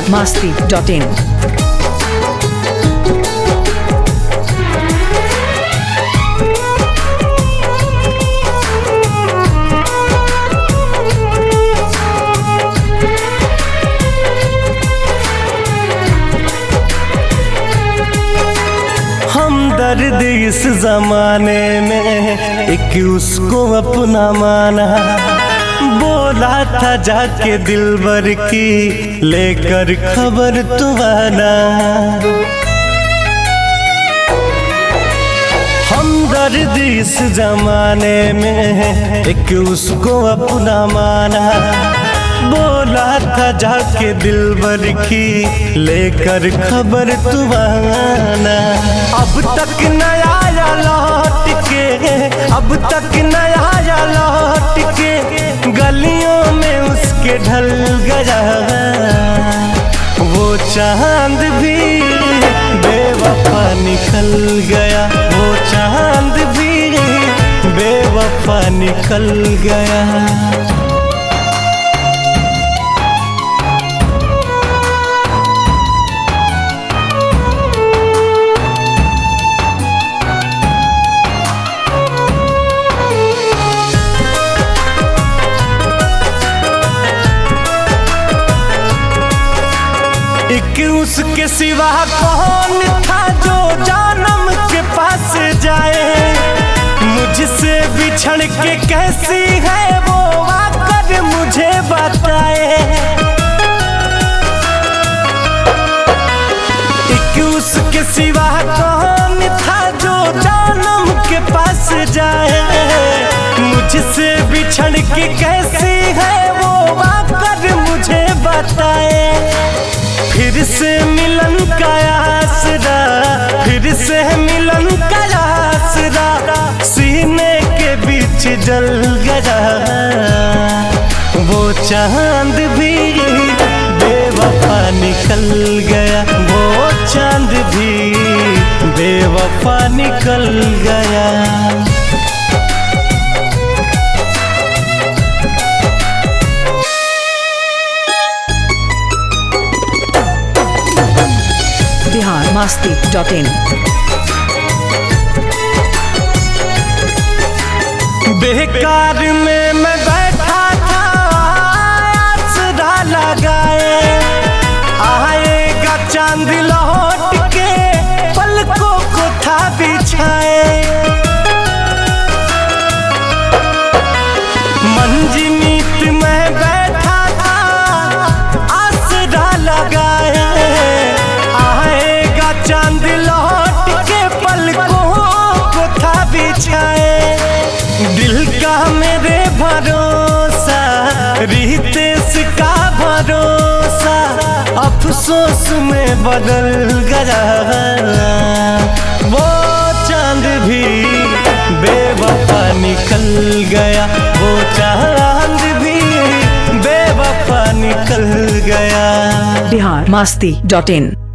biharmasti.in। दर्द इस जमाने में एक उसको अपना माना, बोला था जाके दिलबर की लेकर खबर तू आना। हम दर्द इस जमाने में एक उसको अपना माना, बोला था जाके दिलबर की लेकर खबर तू आना। अब तक नया आया लौट के, अब तक नया आया लौट के, गलियों में उसके ढल गया वो चांद भी बेवफा निकल गया, वो चांद भी बेवफा निकल गया। एक उसके सिवा कौन था जो जानम के पास जाए, मुझसे बिछड़ के कैसी है वो आकर मुझे बताए। एक उसके सिवा कौन था जो जानम के पास जाए, मुझसे बिछड़ के कैसी है वो आकर मुझे बताए। फिर से मिलन का आसरा, फिर से मिलन का आसरा, सीने के बीच जल गया वो चांद भी बेवफा निकल गया, वो चांद भी बेवफा निकल गया। biharmasti.in। बेकार में मैं बैठा था आसरा लगाए, आएगा चांद लौट के पलकों को था बिछाए। मंजमीत में बैठा था आसरा लगाए, आएगा चांद लौट के पलकों को था बिछाए। दिल का मेरे भरोसा, रितेश का भरोसा अफसोस में बदल गया, वो चांद भी बेवफा निकल गया, वो चांद भी बेवफा निकल गया। biharmasti.in।